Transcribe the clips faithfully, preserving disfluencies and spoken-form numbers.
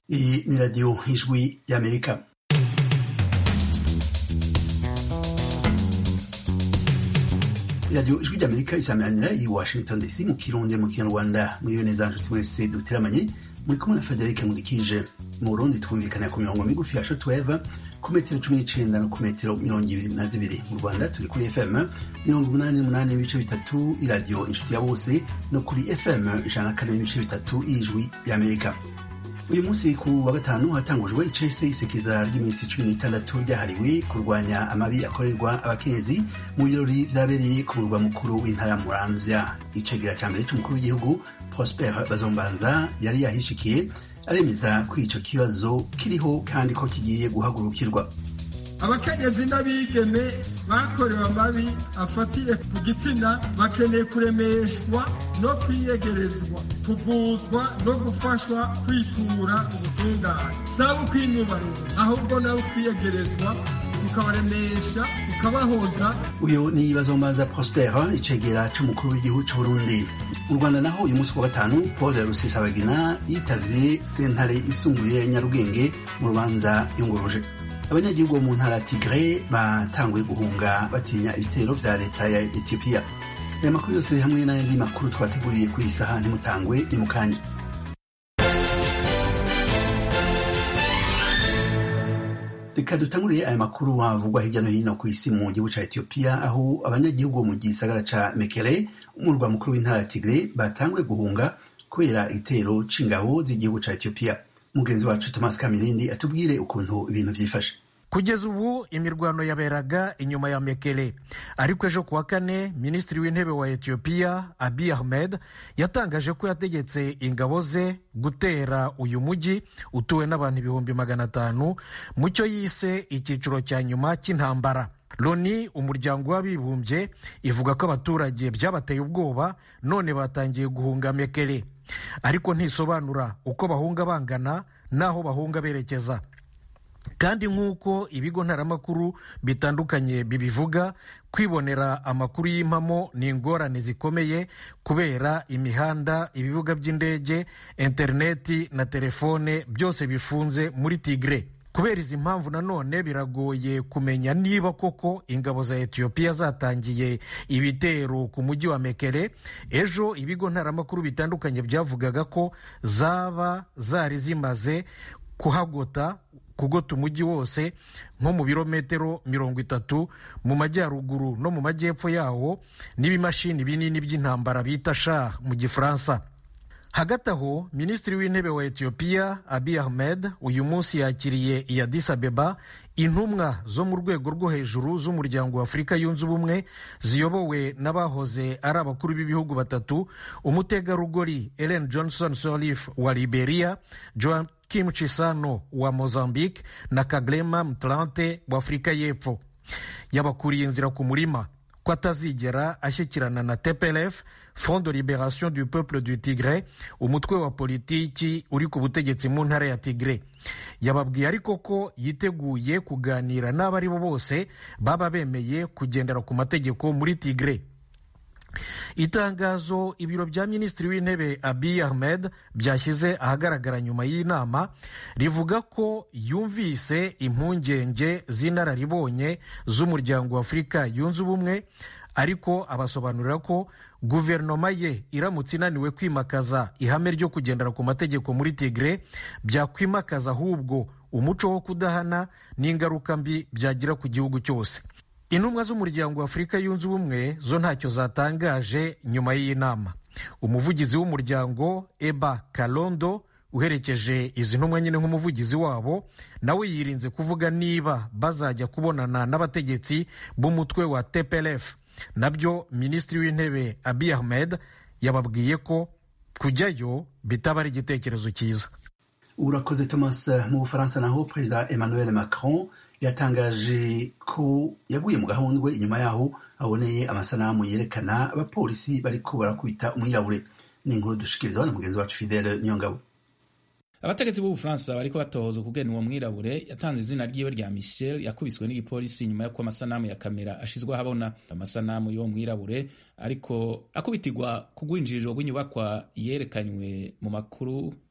Iyi ni radiyo ijwi y'Amerika. Radiyo ijwi ry'Amerika isameranira i Washington D C mu Kirundi mu Kinyarwanda. Mwiyo neza nshuti mwese duteramanye muri kumwe na Frederic Nkurikije. Mu Burundi twumvikana ku mirongo migufi ya shortwave ku metero cumi n'icenda no ku metero mirongo ibiri na zibiri. Mu Rwanda turi kuri F M mirongo umunani n'umunani n'ibice bitatu iradiyo inshuti ya bose no kuri F M ijana na kane n'ibice bitatu ijwi y'Amerika. Uyu munsi ku wa gatanu hatangujwe icese isekeza ry'iminsi cumi n'itandatu ryahariwe kurwanya amabi akorerwa abakenyezi mu birori vyabereye ku murwa mukuru w'intara Muramvya. Icegera ca mbere c'umukuru w'igihugu Prosper Bazombanza yari yahishikiye aremeza ko ico kibazo kiriho kandi ko kigiye guhagurukirwa. Abakenyezi n'abigeme bakorewe amabi afatiye ku gitsina bakeneye kuremeshwa no kwiyegerezwa, kuvuzwa no gufashwa kwitura ubutungane. Saba ukwinyubarira ahubwo nawe kwiyegerezwa ukabaremesha ukabahoza. Uyo ni Bazombanza Prosper, icegera c'umukuru w'igihugu c'u Burundi. Mu Rwanda naho uyu munsi wa gatanu Paul Rusesabagina yitavye sentare isumbuye Nyarugenge mu rubanza yunguruje. Abanyagihugu bo mu ntara ya Tigre batanguye guhunga batinya ibitero vya leta ya Ethiopia. Aya makuru yose hamwe n'ayandi makuru twateguriye kuri iyi saha ntimutangwe ni mukanya. Reka dutanguriye aya makuru havugwa hirya no hino ku isi mu gihugu ca Ethiopia, aho abanyagihugu bo mu gisagara ca Mekele umurwa mukuru w'intara ya Tigre batanguye guhunga kubera igitero c'ingabo z'igihugu ca Ethiopia. Mugenzi wacu Thomas Kamirindi atubwire ukuntu ibintu vyifashe. Kugeza ubu imirwano yaberaga inyuma ya Mekele, ariko ejo kuwa kane minisitiri w'intebe wa Ethiopia Abiy Ahmed yatangaje ko yategetse ingabo ze gutera uyu muji utuwe n'abantu ibihumbi magana atanu mu cyo yise icyiciro cya nyuma cy'intambara. Loni, umuryango w'abibumbye, ivuga ko abaturage byabateye ubwoba none batangiye guhunga Mekele, ariko ntisobanura uko bahunga bangana naho bahunga berekeza. Kandi nk'uko ibigo ntaramakuru bitandukanye bibivuga, kwibonera amakuru y'impamo ni ingorane zikomeye kubera imihanda, ibibuga by'indege, interineti na telefone byose bifunze muri Tigre. Kubera izi mpamvu nanone biragoye kumenya niba koko ingabo za Ethiopia zatangiye ibitero ku mujyi wa Mekele. Ejo ibigo ntaramakuru bitandukanye byavugaga ko zaba zari zimaze kuhagota kugota umujyi wose nko mu birometero mirongo itatu mu majyaruguru no mu majyepfo yawo n'ibimashini binini by'intambara bita Shah mu Gifaransa. Hagati aho minisitiri w'intebe wa Ethiopia Abiy Ahmed uyu munsi yakiriye i Addis Abeba intumwa zo mu rwego rwo hejuru z'umuryango wa Afurika yunze ubumwe ziyobowe n'abahoze ari abakuru b'ibihugu batatu, umutegarugori Ellen Johnson Sirleaf wa Liberia, Joaquim Chissano wa Mozambique na Kgalema Motlanthe wa Afurika y'Epfo. Yabakuriye inzira ku murima ko atazigera ashyikirana na T P L F, Front de Libération du Peuple du Tigre, umutwe wa politiki uri ku butegetsi mu ntara ya Tigre. Yababwiye ariko ko yiteguye kuganira n'abari bo bose baba bemeye kugendera ku mategeko muri Tigre. Itangazo ibiro bya minisitiri w'intebe Abiy Ahmed byashyize ahagaragara nyuma y'inama rivuga ko yumvise impungenge z'inararibonye z'umuryango wa Afurika yunze ubumwe, ariko abasobanurira ko guverinoma ye iramutse inaniwe kwimakaza ihame ryo kugendera ku mategeko muri Tigre, byakwimakaza ahubwo umuco wo kudahana n'ingaruka mbi byagira ku gihugu cyose. Intumwa z'umuryango wa Afurika yunze ubumwe zo ntacyo zatangaje nyuma y'iyi nama. Umuvugizi w'umuryango Eba Kalondo uherekeje izi ntumwa nyine nk'umuvugizi wabo, nawe yirinze kuvuga niba bazajya kubonana n'abategetsi b'umutwe wa T P L F. Nabyo minisitiri w'intebe Abiy Ahmed yababwiye ko kujyayo bitaba ari igitekerezo cyiza. Urakoze Thomas. Mu Bufaransa naho Perezida Emmanuel Macron yatangaje ko yaguye mu gahundwe inyuma yaho aboneye amasanamu yerekana abapolisi bariko barakubita umwirabure. Ni inkuru dushikirizwa na mugenzi wacu Fidele Niyongabo. Abategetsi b'Ubufaransa bariko batohoza kugena uwo mwirabure yatanze izina ryiwe rya Michel yakubiswe n'igipolisi nyuma y'uko amasanamu ya kamera ashizwe ahabona. Amasanamu y'uwo mwirabure ariko akubitirwa ku rwinjiriro rw'inyubakwa yerekanywe mu makuru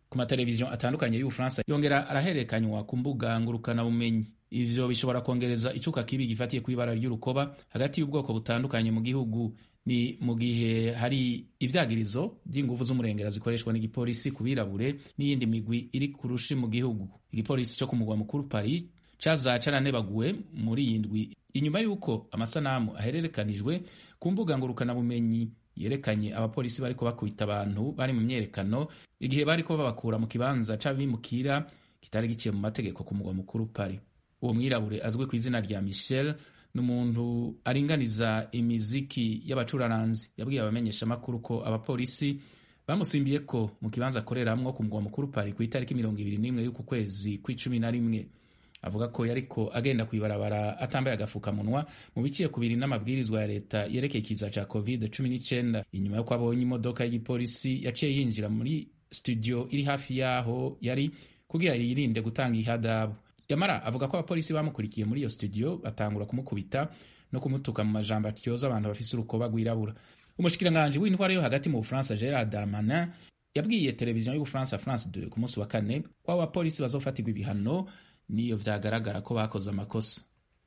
ku mateleviziyo atandukanye y'Ubufaransa, yongera araherekanywa ku mbuga ngurukana bumenyi. Ivyo bishobora kongereza icuka kibi gifatiye kw'ibara ry'urukoba hagati y'ubwoko butandukanye mu gihugu. Ni mu gihe hari ivyagirizo vy'inguvu z'umurengera zikoreshwa n'igipolisi ku birabure n'iyindi migwi iri kurushi mu gihugu. Igipolisi cyo ku mugwa mukuru Paris caza caranebaguwe muri iyi ndwi inyuma y'uko amasanamu ahererekanijwe ku mbuga ngurukana bumenyi yerekanye abapolisi bariko bakubita abantu bari mu myerekano igihe bariko babakura mu kibanza c'abimukira kitari giciye mu mategeko ku mugwa mukuru Paris. Uwo mwirabure azwi ku izina rya Michel n'umuntu aringaniza imiziki y'abacuraranzi yabwiye abamenyesha makuru ko abapolisi bamusimbiye ko mu kibanza akoreramwo ku mugwa mukuru Paris ku itariki mirongo ibiri n'imwe y'uku kwezi kw'icumi na rimwe. Avuga ko yariko agenda kwibarabara atambaye agafukamunwa mu biciye kubiri n'amabwirizwa ya leta yerekeye ikiza ca covid cumi n'icenda. Inyuma yo kwabonye imodoka y'igipolisi yaciye yinjira muri studio iri hafi yaho yari kugira yirinde gutanga ihadabu. Yamara avuga ko abapolisi bamukurikiye muri iyo studio batangura kumukubita no kumutuka mu majambo atyoza abantu bafise urukoba rwirabura. Umushikiranganje w'intwaro yo hagati mu Bufaransa Gerard Darmanin yabwiye televiziyo y'Ubufaransa France deux ku munsi wa kane ko abapolisi bazofatirwa ibihano niyo vyagaragara ko bakoze amakosa.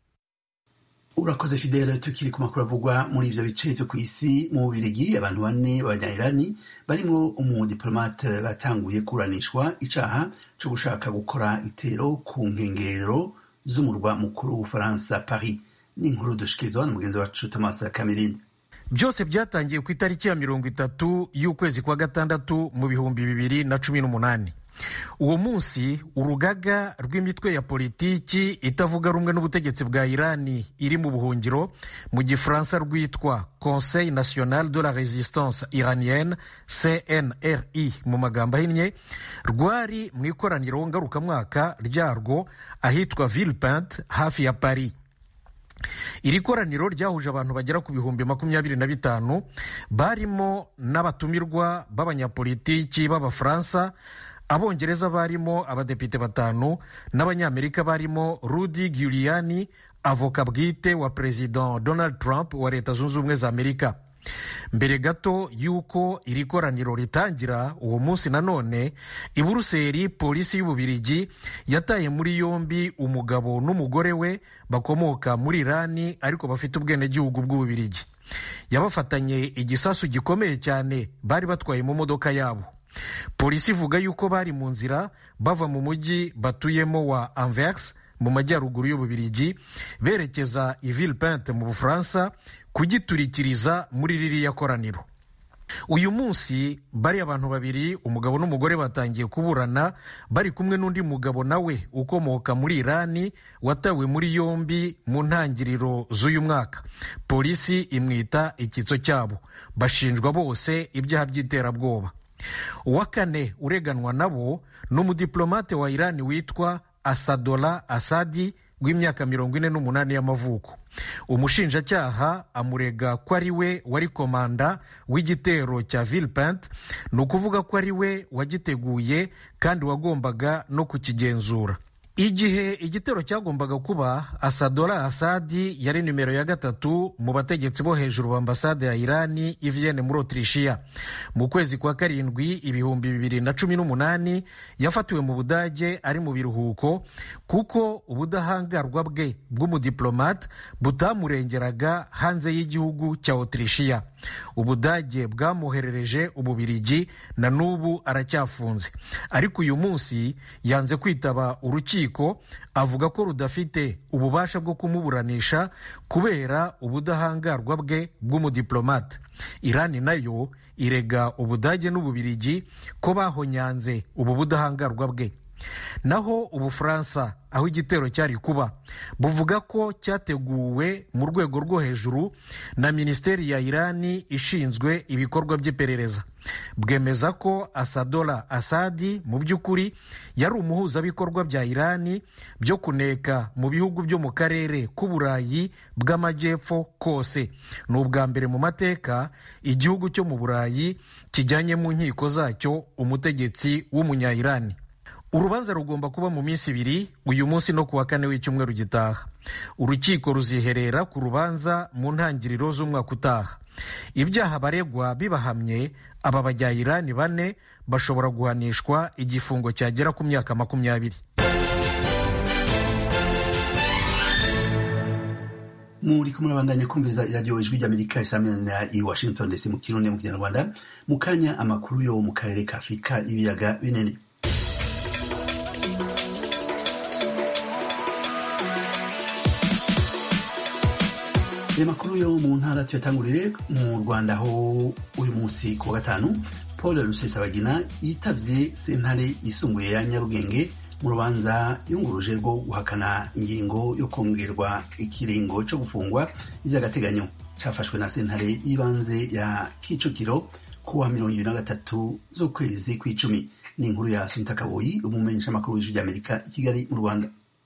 Urakoze Fidele. Tukiri ku makuru avugwa muri ivyo bice vyo kw'isi, mu Bubiligi abantu bane b'Abanya-Irani barimwo umudipolomate batanguye kuranishwa icaha co gushaka gukora itero ku nkengero z'umurwa mukuru w'Ubufaransa Paris. Ni inkuru dushikirizwa na mugenzi wacu Thomas Kamerine. Byose byatangiye ku itariki ya mirongo itatu y'ukwezi kwa gatandatu mu bihumbi bibiri na cumi n'umunani. Uwo munsi urugaga rw'imitwe ya politiki itavuga rumwe n'ubutegetsi bwa Irani iri mu buhungiro mu gifaransa rwitwa Conseil National de la Résistance Iranienne C N R I mu magambo ahinnye, rwari mu ikoraniro ngarukamwaka ryarwo ahitwa Villepinte hafi ya Paris. Iri koraniro ryahuje abantu bagera ku bihumbi makumyabiri na bitanu barimo n'abatumirwa b'abanyapolitiki b'Abafaransa, Abongereza barimo abadepite batanu n'Abanyamerika barimo Rudy Giuliani, avoka bwite wa President Donald Trump wa Leta Zunze Ubumwe za Amerika. Mbere gato yuko iri koraniro ritangira uwo munsi nanone, i Buruseli polisi y'Ububiligi yataye muri yombi umugabo n'umugore we bakomoka muri Irani ariko bafite ubwenegihugu bw'Ububiligi. Yabafatanye igisasu gikomeye cyane bari batwaye mu modoka yabo. Polisi ivuga yuko bari mu nzira bava mu mujyi batuyemo wa Anvers mu majyaruguru y'Ububiligi berekeza i Villepinte mu Bufaransa kugiturikiriza muri ririya koraniro. Uyu munsi bari abantu babiri, umugabo n'umugore, batangiye kuburana bari kumwe n'undi mugabo nawe ukomoka muri Irani watawe muri yombi mu ntangiriro z'uyu mwaka. Polisi imwita icyitso cyabo. Bashinjwa bose ibyaha by'iterabwoba. Uwa kane ureganwa nabo n'umudiplomate wa Irani witwa Asadollah Assadi w'imyaka mirongo ine n'umunani y'amavuko. Umushinjacyaha amurega ko ari we wari komanda w'igitero cya Villepinte, ni ukuvuga ko ari we wagiteguye kandi wagombaga no kukigenzura. Igihe igitero cyagombaga kuba, Asadollah Assadi yari nimero ya gatatu mu bategetsi bo hejuru b'ambasade ya Irani i Vienne muri Autrichia. Mu kwezi kwa karindwi ibihumbi bibiri na cumi n'umunani yafatiwe mu Budage ari mu biruhuko kuko ubudahangarwa bwe bw'umudiplomate butamurengeraga hanze y'igihugu cya Autrichia. Ubudage bwamuherereje Ububiligi na n'ubu aracyafunze, ariko uyu munsi yanze kwitaba urukiko, avuga ko rudafite ububasha bwo kumuburanisha kubera ubudahangarwa bwe bw'umudiplomate. Irani nayo irega Ubudage n'Ububiligi ko bahonyanze ubu budahangarwa bwe. Naho Ubufaransa, aho igitero cyari kuba, buvuga ko cyateguwe mu rwego rwo hejuru na Minisiteri ya Irani ishinzwe ibikorwa by'iperereza. Bwemeza ko Asadollah Assadi mu by'ukuri yari umuhuzabikorwa bya Irani byo kuneka mu bihugu byo mu karere k'Uburayi bw'amajyepfo kose. Ni ubwa mbere mu mateka igihugu cyo mu Burayi kijyanye mu nkiko zacyo umutegetsi w'umunya-Irani. urubanza rugomba kuba mu minsi ibiri, uyu munsi no kuwa kane w'icyumweru gitaha. Urukiko ruziherera ku rubanza mu ntangiriro z'umwaka utaha. Ibyaha baregwa bibahamye, aba bajyayirani bane bashobora guhanishwa igifungo cyagera ku myaka makumyabiri. muri kumwe n'abandanya kumviza iradiyo ijwi ry'Amerika isaminanira i Washington D C mu Kirundi mu Kinyarwanda. Mu kanya amakuru yo mu karere ka Afurika ibiyaga binini. Amakuru yo mu ntara tuyatangurire mu Rwanda, aho uyu munsi ku wa gatanu Paul Rusesabagina yitavye sentare yisumbuye ya Nyarugenge mu rubanza yunguruje rwo guhakana ingingo yo kongerwa ikiringo cyo gufungwa ivy'agateganyo cafashwe na sentare y'ibanze ya Kicukiro kuwa mirongo ibiri na gatatu z'ukwezi kw'icumi. Ni inkuru ya Sunita Kaboyi, umumenyeshamakuru w'ijwi ry'Amerika i Kigali mu Rwanda.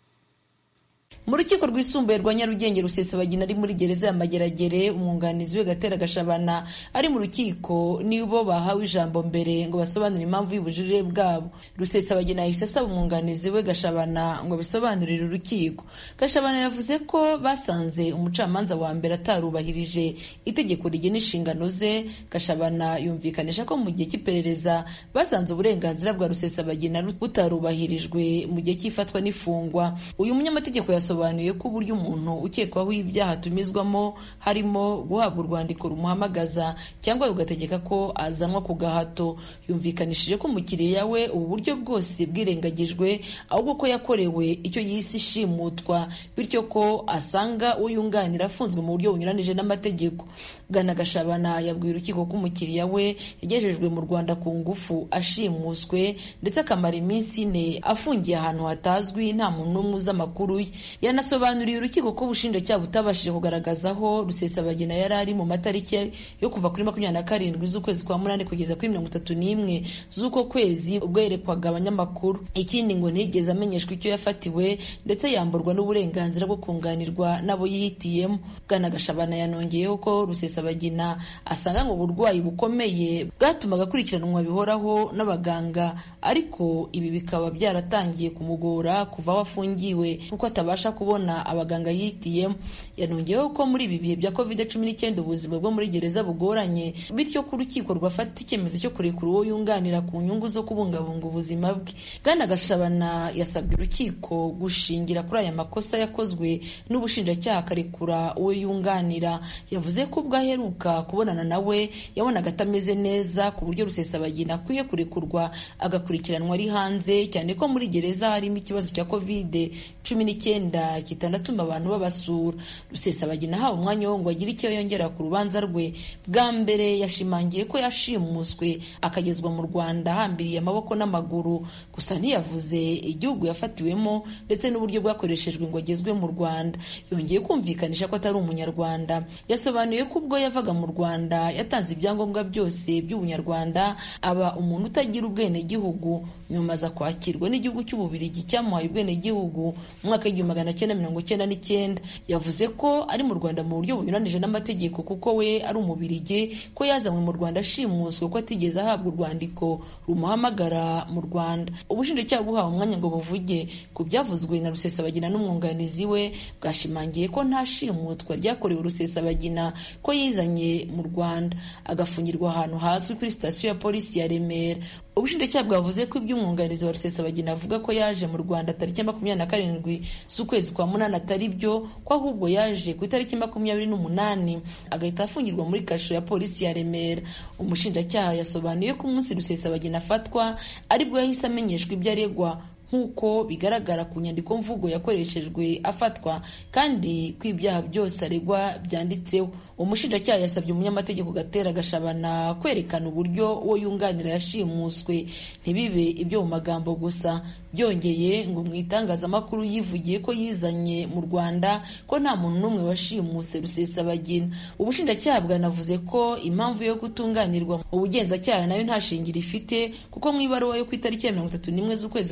Mu rukiko rwisumbuye rwa Nyarugenge, Rusesabagina ari muri gereza ya Mageragere, umwunganizi we Gatera Gashabana ari mu rukiko nibo bahawe ijambo mbere ngo basobanure impamvu y'ubujurire bwabo. Rusesabagina yahise asaba umwunganizi we Gashabana ngo bisobanurire urukiko. Gashabana yavuze ko basanze umucamanza wa mbere atarubahirije itegeko rigena inshingano ze. Gashabana yumvikanisha ko mu gihe cy'iperereza basanze uburenganzira bwa Rusesabagina butarubahirijwe mu gihe cy'ifatwa n'ifungwa. Uyu munyamategeko yasobanuye ko uburyo umuntu ukekwaho ibyaha atumizwamo harimo guhabwa urwandiko rumuhamagaza cyangwa rugategeka ko azanwa ku gahato. Yumvikanishije ko umukiriya we ubu buryo bwose bwirengagijwe, ahubwo ko yakorewe icyo yise ishimutwa, bityo ko asanga uwo yunganira afunzwe mu buryo bunyuranije n'amategeko. Bwana Gashabana yabwiye urukiko ko umukiriya we yagejejwe mu Rwanda ku ngufu, ashimuswe ndetse akamara iminsi ine afungiye ahantu hatazwi, nta muntu n'umwe uzi amakuru ye. Yanasobanuriye urukiko ko ubushinjacyaha butabashije kugaragaza aho Rusesabagina yari ari mu matariki yo kuva kuri makumyabiri na karindwi z'ukwezi kwa munani kugeza kuri mirongo itatu n'imwe z'uko kwezi ubwo yerekwaga abanyamakuru. Ikindi ngo ntigeze amenyeshwa icyo yafatiwe ndetse yamburwa n'uburenganzira bwo kunganirwa n'abo yihitiyemo. Bwana Gashabana yanongeyeho ko Rusesabagina asanga ngo uburwayi bukomeye bwatumaga akurikiranwa bihoraho n'abaganga, ariko ibi bikaba byaratangiye kumugora kuva aho afungiwe kuko atabasha kubona abaganga yihitiyemo. Yanongeyeho ko muri ibi bihe bya covid cumi n'icyenda ubuzima bwo muri gereza bugoranye, bityo ko urukiko rwafata icyemezo cyo kurekura uwo yunganira ku nyungu zo kubungabunga ubuzima bwe. Bwana Gashabana yasabye urukiko gushingira kuri aya makosa yakozwe n'ubushinjacyaha akarekura uwo yunganira. Yavuze ko ubwo aheruka kubonana nawe yabonaga atameze neza ku buryo Rusesabagina akwiye kurekurwa agakurikiranwa ari hanze, cyane ko muri gereza harimo ikibazo cya covid cumi n'icyenda kitanatuma abantu babasura. Rusesabagina ahawe umwanya wo ngo agire icyo yongera ku rubanza rwe. Bwa mbere yashimangiye ko yashimuswe akagezwa mu Rwanda ahambiriye amaboko n'amaguru, gusa ntiyavuze igihugu yafatiwemo ndetse n'uburyo bwakoreshejwe ngo agezwe mu Rwanda. Yongeye kumvikanisha ko atari umunyarwanda. Yasobanuye ko ubwo yavaga mu Rwanda yatanze ibyangombwa byose by'ubunyarwanda, aba umuntu utagira ubwenegihugu, nyuma aza kwakirwa n'igihugu cy'Ububiligi cyamuhaye ubwenegihugu mu mwaka w'igihumbi magana cyenda mirongo cyenda n'icyenda. Yavuze ko ari mu Rwanda mu buryo bunyuranije n'amategeko kuko we ari Umubirigi, ko yazanywe mu Rwanda ashimuswe, ko atigeze ahabwa urwandiko rumuhamagara mu Rwanda. Ubushinjacyaha buhawe umwanya ngo buvuge ku byavuzwe na Rusesabagina n'umwunganizi we, bwashimangiye ko nta shimutwa ryakorewe Rusesabagina, ko yizanye mu Rwanda agafungirwa ahantu hazwi kuri sitasiyo ya polisi ya Remera. Ubushinjacyaha bwavuze ko iby'umwunganizi wa Rusesabagina avuga ko yaje mu Rwanda tariki makumyabiri na karindwi z'ukwezi kwa munani atari byo, ko ahubwo yaje ku itariki makumyabiri n'umunani agahita afungirwa muri kasho ya polisi ya Remera. Umushinjacyaha yasobanuye ko umunsi Rusesabagina afatwa aribwo yahise amenyeshwa ibyo aregwa, nk'uko bigaragara ku nyandiko mvugo yakoreshejwe afatwa, kandi ko ibyaha byose aregwa byanditseho. Umushinjacyaha yasabye umunyamategeko Gatera Gashabana kwerekana uburyo uwo yunganira yashimuswe, ntibibe ibyo mu magambo gusa. Byongeye ngo mu itangazamakuru yivugiye ko yizanye mu Rwanda, ko nta muntu n'umwe washimuse Rusesabagina. Ubushinjacyaha bwanavuze ko impamvu yo kutunganirwa mu bugenzacyaha nayo nta shingiro ifite, kuko mu ibaruwa yo ku itariki ya mirongo itatu n'imwe z'ukwezi kwa munani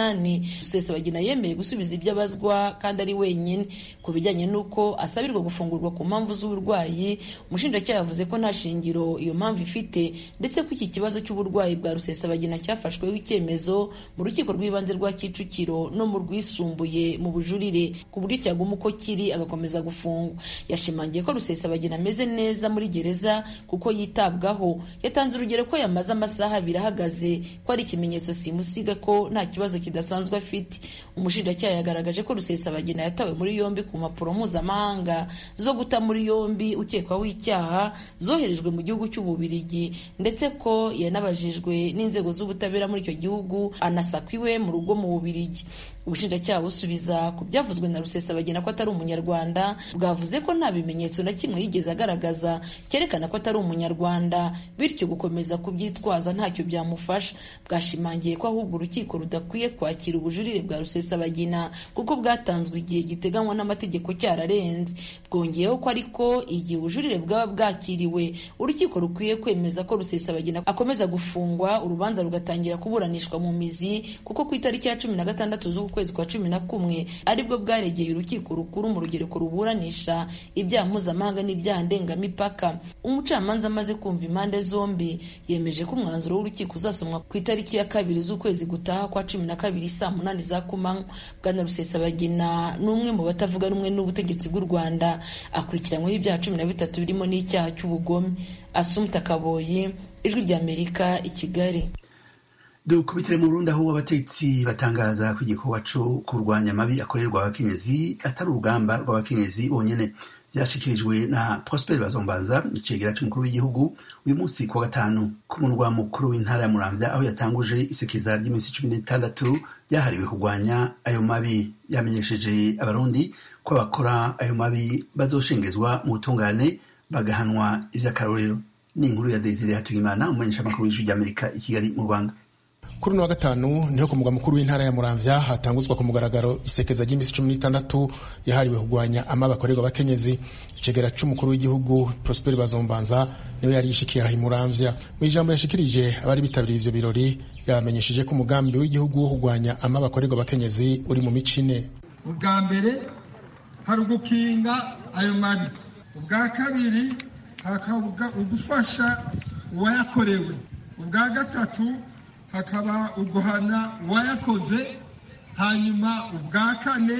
n'umunani Rusesabagina yemeye gusubiza ibyo abazwa kandi ari wenyine. Ku bijyanye n'uko asabirwa gufungurwa ku mpamvu z'uburwayi, umushinjacyaha yavuze ko nta shingiro iyo mpamvu ifite, ndetse ko iki kibazo cy'uburwayi bwa Rusesabagina cyafashweho icyemezo mu rukiko rw'ibanze rwa Kicukiro no mu rwisumbuye mu bujurire, ku buryo cyaguma uko kiri agakomeza gufungwa. Yashimangiye ko Rusesabagina ameze neza muri gereza kuko yitabwaho. Yatanze urugero ko yamaze amasaha abiri ahagaze, ko ari ikimenyetso simusiga ko nta kibazo kidasanzwe afite. Umushinjacyaha yagaragaje ko Rusesabagina yatawe muri yombi ku mpapuro mpuzamahanga zo guta muri yombi ukekwaho icyaha zoherejwe mu gihugu cy'Ububiligi, ndetse ko yanabajijwe n'inzego z'ubutabera muri icyo gihugu anasakwa iwe mu rugo mu Bubiligi. Ubushinjacyaha busubiza ku byavuzwe na Rusesabagina ko atari umunyarwanda, bwavuze ko nta bimenyetso na kimwe yigeze agaragaza cyerekana ko atari umunyarwanda, bityo gukomeza kubyitwaza ntacyo byamufasha. Bwashimangiye ko ahubwo urukiko rudakwiye kwakira ubujurire bwa Rusesabagina kuko bwatanzwe igihe giteganywa n'amategeko cyararenze. Bwongeyeho ko ariko igihe ubujurire bwaba bwakiriwe, urukiko rukwiye kwemeza ko Rusesabagina akomeza gufungwa, urubanza rugatangira kuburanishwa mu mizi, kuko ku itariki ya cumi na gatandatu z'ukwezi kwa cumi na kumwe aribwo bwaregeye urukiko rukuru mu rugereko ruburanisha ibyaha mpuzamahanga n'ibyaha ndengamipaka. Umucamanza amaze kumva impande zombi yemeje ko umwanzuro w'urukiko uzasomwa ku itariki ya kabiri z'ukwezi gutaha kwa cumi na kabiri saa munani za kumanywa. Bwana Rusesabagina ni umwe mu batavuga rumwe n'ubutegetsi bw'u Rwanda, akurikiranyweho ibyaha cumi na bitatu birimo n'icyaha cy'ubugome. Assumpta Kaboyi, Ijwi ry'Amerika, i Kigali. Dukubitire mu Burundi aho abatetsi batangaza ko igikorwa cyo kurwanya amabi akorerwa abakenyezi atari urugamba rw'abakenyezi bonyene. Byashikirijwe na Prosper Bazombanza, icegera cy'umukuru w'igihugu, uyu munsi kuwa gatanu ku murwa mukuru w'intara ya Muramvya, aho yatanguje isekeza ry'iminsi cumi n'itandatu ryahariwe kurwanya ayo mabi. Yamenyesheje abarundi ko abakora ayo mabi bazoshengezwa mu butungane bagahanwa ivy'akarorero. Ni inkuru ya Desire Hatugimana, umumenyeshamakuru w'Ijwi ry'Amerika i Kigali mu Rwanda. Kuri wa gatanu niho ku mugwa mukuru w'intara ya Muramvya hatanguzwa ku mugaragaro isekeza ry'iminsi cumi n'itandatu yahariwe kurwanya amabi akorerwa abakenyezi. Icegera cy'umukuru w'igihugu Prosper Bazombanza niwe yari yishikiye aho i Muramvya. Mu ijambo yashikirije abari bitabiriye ivyo birori, yamenyesheje ko umugambi w'igihugu wo kurwanya amabi akorerwa abakenyezi uri mu micine. Ubwa mbere hari ugukinga ayo mabi, ubwa kabiri hakavuga ugufasha uwayakorewe, ubwa gatatu hakaba uguhana uwayakoze, hanyuma ubwa kane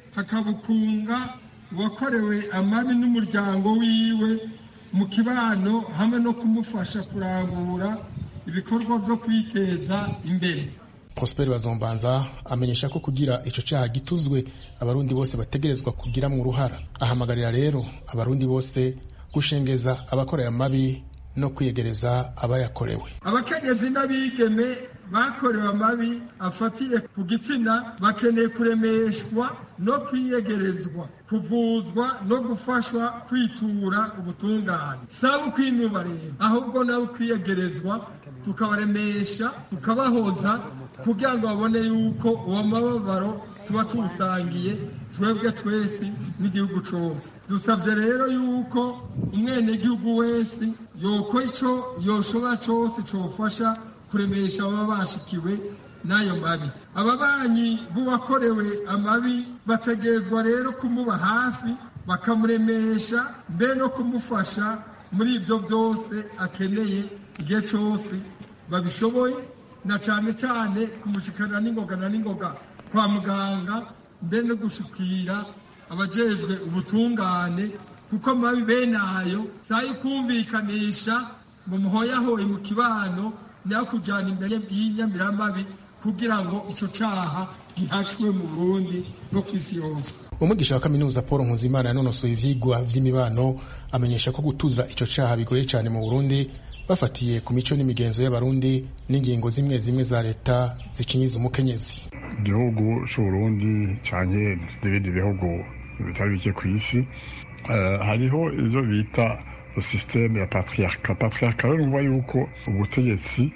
hakabukunga uwakorewe amabi n'umuryango wiwe mu kibano, hamwe no kumufasha kurangura ibikorwa byo kwiteza imbere. Prosper Bazombanza amenyesha ko kugira ico cyaha gituzwe abarundi bose bategerezwa kugira mu ruhara. Ahamagarira rero abarundi bose gushengeza abakoreye amabi no kwiyegereza abayakorewe. Abakenyezi n'abigeme bakorewe amabi afatiye ku gitsina bakeneye kuremeshwa no kwiyegerezwa, kuvuzwa no gufashwa kwitura ubutungane. Sabu kwinuba rero, ahubwo nabo kwiyegerezwa, tukabaremesha, tukabahoza kugira ngo babone yuko uwo mababaro tuba tuwusangiye twebwe twese n'igihugu cyose. Dusabye rero yuko umwenegihugu wese yokora icyo yoshobora cyose cyofasha kuremesha ababa bashikiwe n'ayo mabi. Ababanyi b'uwakorewe amabi bategerezwa rero kumuba hafi, bakamuremesha, mbere no kumufasha muri ibyo byose akeneye igihe cyose babishoboye, na cyane cyane kumushikana n'ingoga na n'ingoga kwa muganga, mbere no gushikira abajejwe ubutungane, kuko mabi bene ayo sayi kumvikanisha ngo muhoyahoye mu kibano nayo kujyana imbere y'inyamiramabi kugira ngo icyo cyaha gihashwe mu Burundi no ku isi yose. Umwigisha wa kaminuza Paul Nkuzimana yanonosoye ivyigwa vy'imibano amenyesha ko gutuza ico cyaha bigoye cyane mu Burundi, bafatiye ku mico n'imigenzo y'abarundi n'ingingo zimwe zimwe za leta zikinyiza umukenyezi. Igihugu c'Uburundi canke n'ibindi bihugu bitari bike ku isi, uh, hariho ivyo bita systeme ya patriarcat. Patriarcat rero numva yuko ubutegetsi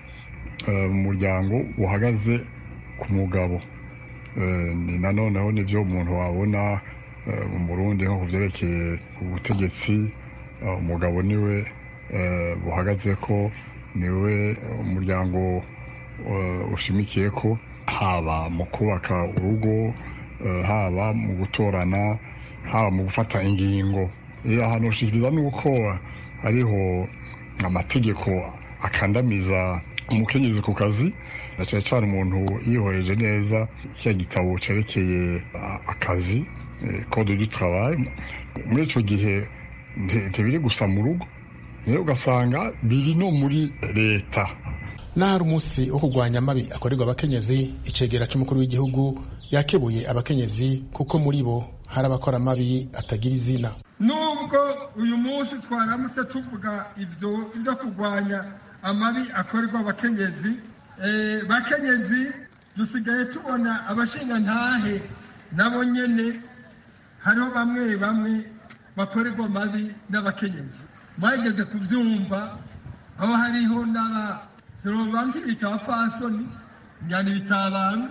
mu muryango uhagaze ku mugabo. Ni nanoneho nivyo umuntu wabona mu Burundi nko kuvyerekeye ubutegetsi, umugabo niwe buhagaze ko, niwe umuryango ushimikiye ko, haba mu kubaka urugo, haba mu gutorana, haba mu gufata ingingo. Ahantu ushikiriza nuko hariho amategeko akandamiza umukenyezi ku kazi, na cyane cyane umuntu yihoreje neza cya gitabo cerekeye akazi, code du travail. Muri ico gihe ntibiri gusa mu rugo, niyo ugasanga biri no muri leta. Nahari umunsi wo kurwanya amabi akorerwa abakenyezi, icegera c'umukuru w'igihugu yakebuye abakenyezi kuko muri bo hari abakora amabi atagira izina. Nubwo uyu munsi twaramutse tuvuga ivyo ivyo kurwanya amabi akorerwa abakenyezi, eh, bakenyezi dusigaye tubona abashinga ntahe nabo nyene hariho bamwe bamwe bakorerwa amabi n'abakenyezi. Mwageze kuvyumva aho hariho n'aba zirobanki bitafasoni nyani bitabana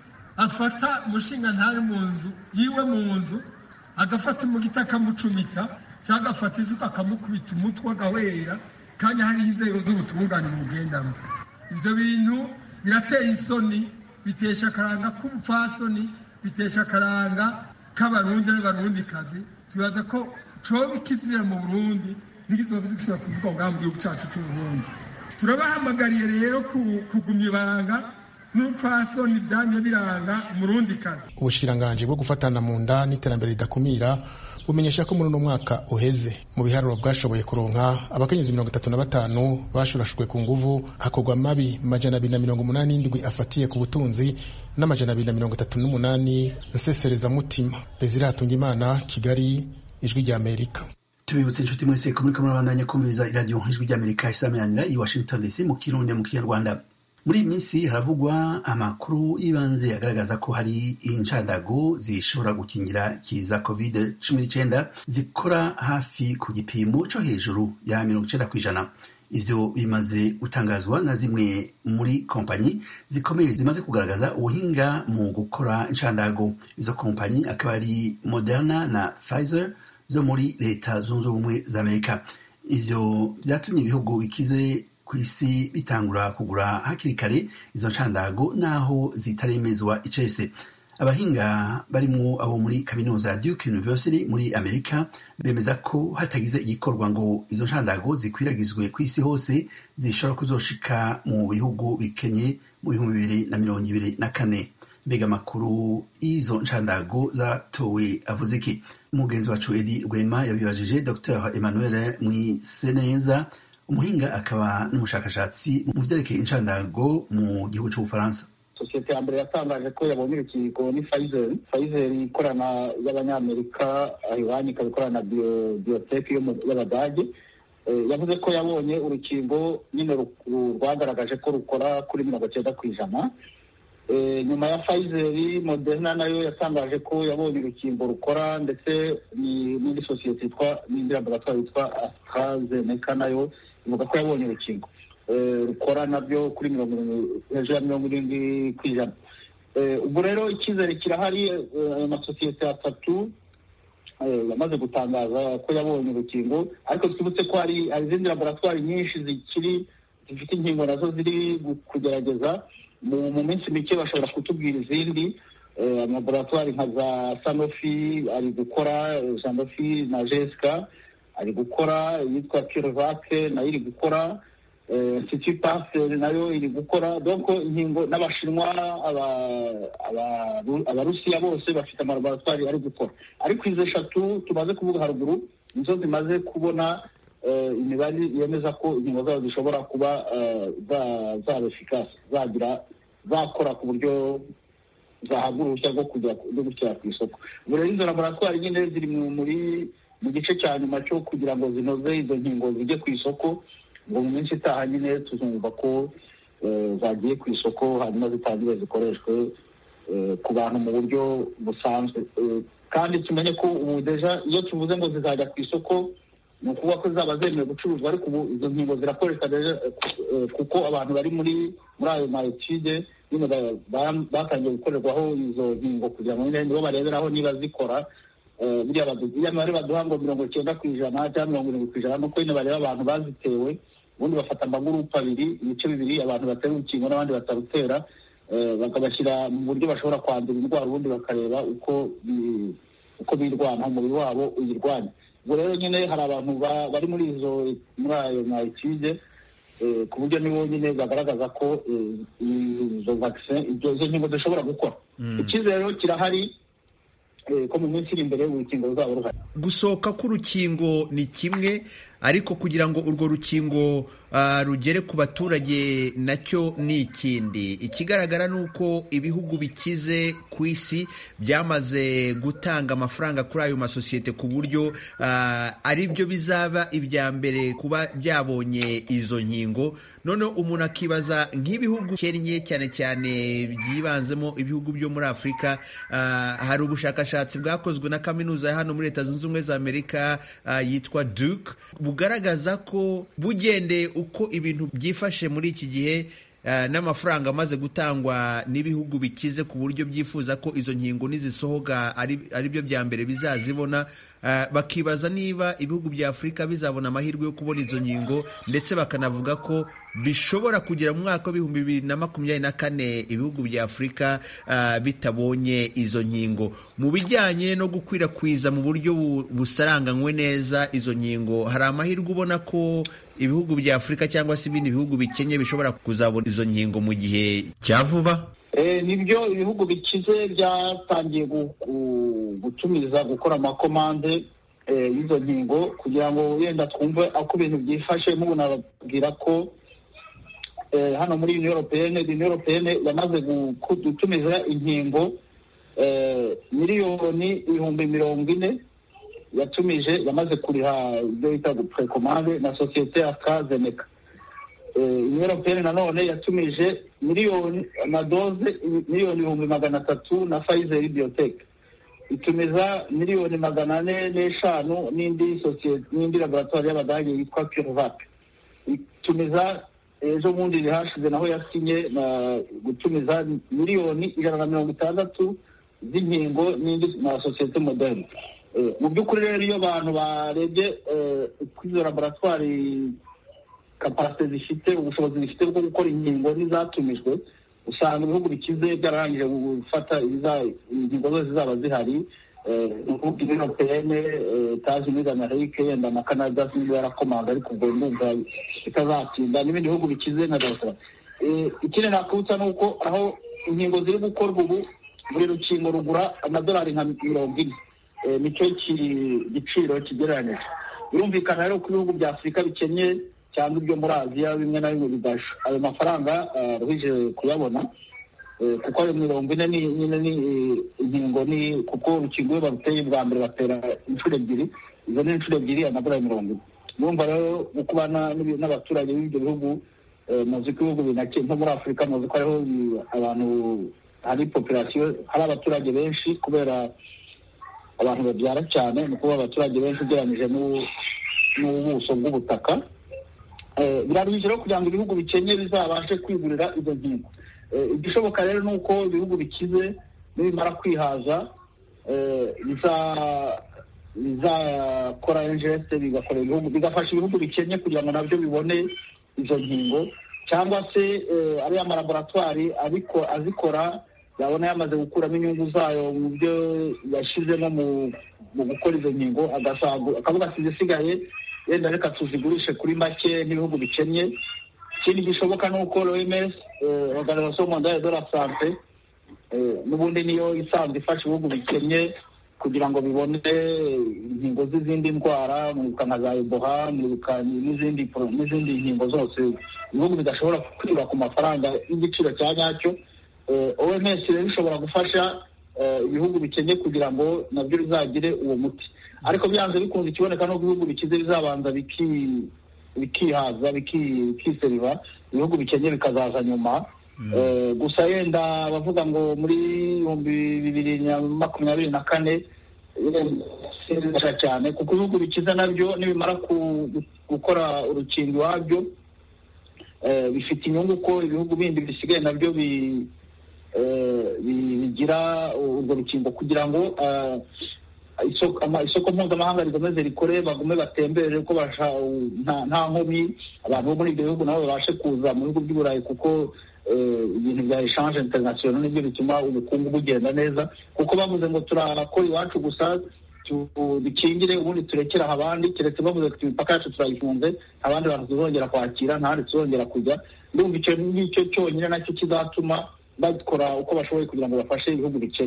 afata umushinga ntari mu nzu yiwe mu nzu agafata mu gita akamucumita cyangwa agafata izuka akamukubita umutwe agahwera kandi hari inzego z'ubutungane bugendamo. Ivyo bintu birateye isoni, bitesha akaranga k'ubupfasoni, bitesha akaranga k'abarundi n'abarundikazi. Tubaza ko coba ikizira mu Burundi ntikizovisubira kuvuga ngaha mu gihugu cacu c'Uburundi. Turabahamagariye rero kugumya ibanga n'ubupfasoni vyamye biranga umurundikazi. Ubushiranganje bwo gufatana mu nda n'iterambere ridakumira bumenyesha ko muri uno mwaka uheze mu biharuro bwashoboye kuronka abakenyezi mirongo itatu na batanu bashurashwe ku nguvu, hakorwa amabi majana abiri na mirongo umunani n'indwi afatiye ku butunzi n'amajana abiri na mirongo itatu n'umunani nsesereza mutima. Desire Hatungimana, Kigali, Ijwi rya Amerika. Tubibutse inshuti mwese ko muriko murabandanya kumviriza iradiyo Ijwi rya Amerika isameranira i Washington D C mu Kirundi mu Kinyarwanda. Muri iyi minsi haravugwa amakuru y'ibanze agaragaza ko hari incandago zishobora gukingira kiza covid cumi n'icenda zikora hafi ku gipimo co hejuru ya mirongo icenda kw'ijana. Ivyo bimaze gutangazwa na zimwe muri kompanyi zikomeye zimaze kugaragaza ubuhinga mu gukora incandago. Izo kompanyi akaba ari Moderna na Pfizer zo muri Leta Zunze Ubumwe za Amerika. Ivyo vyatumye ibihugu bikize ku isi bitangura kugura hakiri kare izo ncandago naho zitaremezwa icese. Abahinga barimwo abo muri kaminuza Duke University muri Amerika bemeza ko hatagize igikorwa ngo izo ncandago zikwiragizwe ku isi hose zishobora kuzoshika mu bihugu bikenye mu bihumbi bibiri na mirongo ibiri na kane. Mbega amakuru izo ncandago zatowe avuze iki? Umugenzi wacu Edi Rwema yabibajije Dr Emmanuel Mwiseneza, umuhinga akaba n'umushakashatsi mu vyerekeye incandago mu gihugu c'Ubufaransa. Sosiyete ya mbere yatangaje ko yabonye urukingo ni Pfizer. Pfizer ikorana y'abanyamerika, iwanyu ikaba ikorana na Biotech y'Abadage. Yavuze ko yabonye urukingo nyine rwagaragaje ko rukora kuri mirongo cyenda kw'ijana. Nyuma ya Pfizer, Moderna nayo yatangaje ko yabonye urukingo rukora, ndetse n'indi sosiyete yitwa n'indi laboratoire yitwa AstraZeneca nayo ivuga ko yabonye urukingo rukora nabyo kuri mirongo hejuru ya mirongo irindwi kw'ijana. Ubwo rero icyizere kirahari. Ayo masosiyete atatu yamaze gutangaza ko yabonye urukingo, ariko twibutse ko hari izindi laboratoire nyinshi zikiri zifite inkingo nazo ziri kugerageza. Mu minsi mike bashobora kutubwira izindi. Laboratoire nka za Sanofi ari gukora, Sanofi na G S K ari gukora, yitwa CureVac nayo iri gukora, Institut Pasteur nayo iri gukora. Donc inkingo n'abashinwa, abarusiya bose bafite amalaboratoire ari gukora. Ariko izo eshatu tumaze kuvuga haruguru nizo zimaze kubona imibare yemeza ko inkingo zabo zishobora kuba zaba efficace, zagira zakora ku buryo zahabwa uruhushya rwo kujya gushyira ku isoko. Ubu rero izo laboratoire nyine ziri muri mu gice cya nyuma cyo kugira ngo zinoze izo nkingo zijye ku isoko. Ngo mu minsi itaha nyine tuzumva ko zagiye ku isoko, hanyuma zitangire zikoreshwe ku bantu mu buryo busanzwe. Kandi tumenye ko ubu deja iyo tuvuze ngo zizajya ku isoko ni ukuvuga ko zaba zemewe gucuruzwa, ariko ubu izo nkingo zirakoreshwa deja kuko abantu bari muri muri ayo ma etude nyine batangiye gukorerwaho izo nkingo kugira ngo nibo bareberaho niba zikora. Buriya imibare baduha ngo mirongo icyenda ku ijana cyangwa mirongo irindwi ku ijana, nuko nyine bareba abantu bazitewe, ubundi bafata amagurupe abiri, ibice bibiri, abantu batera urukingo n'abandi batarutera. bakabashyira mu buryo bashobora kwandura indwara ubundi bakareba uko uko birwana umubiri wabo uyirwanya. ubwo rero nyine hari abantu bari muri izo muri ayo maetide ku buryo nibo nyine bagaragaza ko izo vaccine izo nkingo zishobora gukora. Icyizere kirahari ko mu minsi iri imbere urukingo ruzaba ruhari. Gusohoka k'urukingo ni kimwe, ariko kugira ngo urwo rukingo uh, rugere ku baturage nacyo ni ikindi. Ikigaragara ni uko ibihugu bikize ku isi byamaze gutanga amafaranga kuri ayo masosiyete ku buryo uh, ari byo bizaba ibya mbere kuba byabonye izo nkingo. Noneho umuntu akibaza nk'ibihugu kennye cyane cyane byibanzemo ibihugu byo muri Afurika, uh, hari ubushakashatsi bwakozwe na kaminuza ya hano muri Leta Zunze Ubumwe za Amerika uh, yitwa Duke, bugaragaza ko bugendeye uko ibintu byifashe muri iki gihe uh, n'amafaranga amaze gutangwa n'ibihugu bikize ku buryo byifuza ko izo nkingo nizisohoka ari ari byo bya mbere bizazibona. Uh, bakibaza niba ibihugu bya Afurika bizabona amahirwe yo kubona izo nkingo, ndetse bakanavuga ko bishobora kugera mu mwaka w'ibihumbi bibiri na makumyabiri na kane ibihugu bya Afurika uh, bitabonye izo nkingo. Mu bijyanye no gukwirakwiza mu buryo bu, busaranganywe neza izo nkingo, hari amahirwe ubona ko ibihugu bya Afurika cyangwa se ibindi bihugu bikenye bishobora kuzabona izo nkingo mu gihe cya vuba? Eh, nibyo ibihugu bikize byatangiye gutumiza gukora amakomande eh, y'izo nkingo kugira ngo yenda twumve ako ibintu byifashe. Mubu nababwira ko eh, hano muri Union Européenne Union Européenne yamaze gutumiza inkingo eh, miliyoni ibihumbi mirongo ine yatumije, yamaze kuriha ibyo bita precommande na societe ya AstraZeneca. Union Européenne nanone yatumije miliyoni na doze miliyoni ibihumbi magana atatu na Pfizer Biotech, itumiza miliyoni magana ane n'eshanu n'indi societe n'indi laboratoire y'Abadage yitwa CureVac, itumiza ejo bundi rihashize naho yasinye na gutumiza miliyoni ijana na mirongo itandatu z'inkingo n'indi na societe Moderne. Mu by'ukuri rero iyo abantu barebye kuri izo laboratoire kapasite zifite ubushobozi zifite bwo gukora inkingo n'izatumijwe, usanga ibihugu bikize byararangije gufata inkingo zose zaba zihari. Ibihugu Européenne, États-Unis d'Amérique yenda na Canada sinzi yarakomanga, ariko ubwo ndumva bitazatinda n'ibindi bihugu bikize na Australia. Ikindi nakubutsa ni uko aho inkingo ziri gukorwa ubu, buri rukingo rugura amadolari nka mirongo ine, nicyo giciro kigereranyije. Birumvikana rero ko ibihugu bya Afurika bikenye cyangwa ibyo muri Aziya bimwe na bimwe bidasha ayo mafaranga ruhije kuyabona, kuko ayo mirongo ine nyine ni inkingo, ni kuko urukingo iyo baruteye bwa mbere batera inshuro ebyiri, izo ni inshuro ebyiri amadolari mirongo ine. Numva rero ukubana n'abaturage b'ibyo bihugu, muzi ko ibihugu binake nko muri Afurika muzi ko hariho abantu, hari population, hari abaturage benshi kubera abantu babyara cyane, ni kuba abaturage benshi ugereranyije n'ubuso bw'ubutaka. Biraruhije rero kugira ngo ibihugu bikenye bizabashe kwigurira izo nkingo. Igishoboka rero ni uko ibihugu bikize nibimara kwihaza bizakora ingeste bigakora ibihugu bigafasha ibihugu bikenye kugira ngo nabyo bibone izo nkingo, cyangwa se ariya malaboratwari ariko azikora yabona yamaze gukuramo inyungu zayo mu byo yashizemo mu gukora izo nkingo, akavuga ati zisigaye yenda reka tuzigurishe kuri make n'ibihugu bikennye. Ikindi gishoboka ni uko O M S, Organisation Mondiale de la Santé, n'ubundi niyo isanzwe ifasha ibihugu bikennye kugira ngo bibone inkingo z'izindi ndwara, mwibuka nka za Ebola, mwibuka n'izindi n'izindi nkingo zose ibihugu bidashobora kwiba ku mafaranga y'igiciro cya nyacyo. O M S rero ishobora gufasha ibihugu bikennye kugira ngo nabyo bizagire uwo muti, ariko byanze bikunze ikiboneka no ibihugu bikize bizabanza bikihaza bikiseriva, ibihugu bikenye bikazaza nyuma. Gusa yenda bavuga ngo muri ibihumbi bibiri na makumyabiri na kane sinzira cyane, kuko ibihugu bikiza nabyo nibimara gukora urukingo iwabyo bifite inyungu ko ibihugu bindi bisigaye nabyo bigira urwo rukingo, kugira ngo isoko mpuzamahanga rikomeze rikore, bagume batembere ko nta nkomyi, abantu bo muri ibyo bihugu nabo babashe kuza mu bihugu by'Uburayi, kuko ibintu bya echange international nibyo bituma ubukungu bugenda neza, kuko bavuze ngo turakora iwacu gusa dukingire ubundi turekera abandi, keretse bavuze ko imipaka yacu turayifunze abandi bantu tuzongera kwakira ntahandi tuzongera kujya. Ndumva icyo ngicyo cyonyine nacyo kizatuma bakora uko bashoboye kugira ngo bafashe ibihugu bikennye.